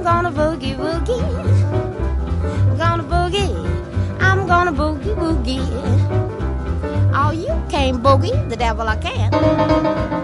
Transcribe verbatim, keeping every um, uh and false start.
gonna boogie woogie. I'm gonna boogie. I'm gonna boogie woogie. Oh, you can't boogie, the devil I can.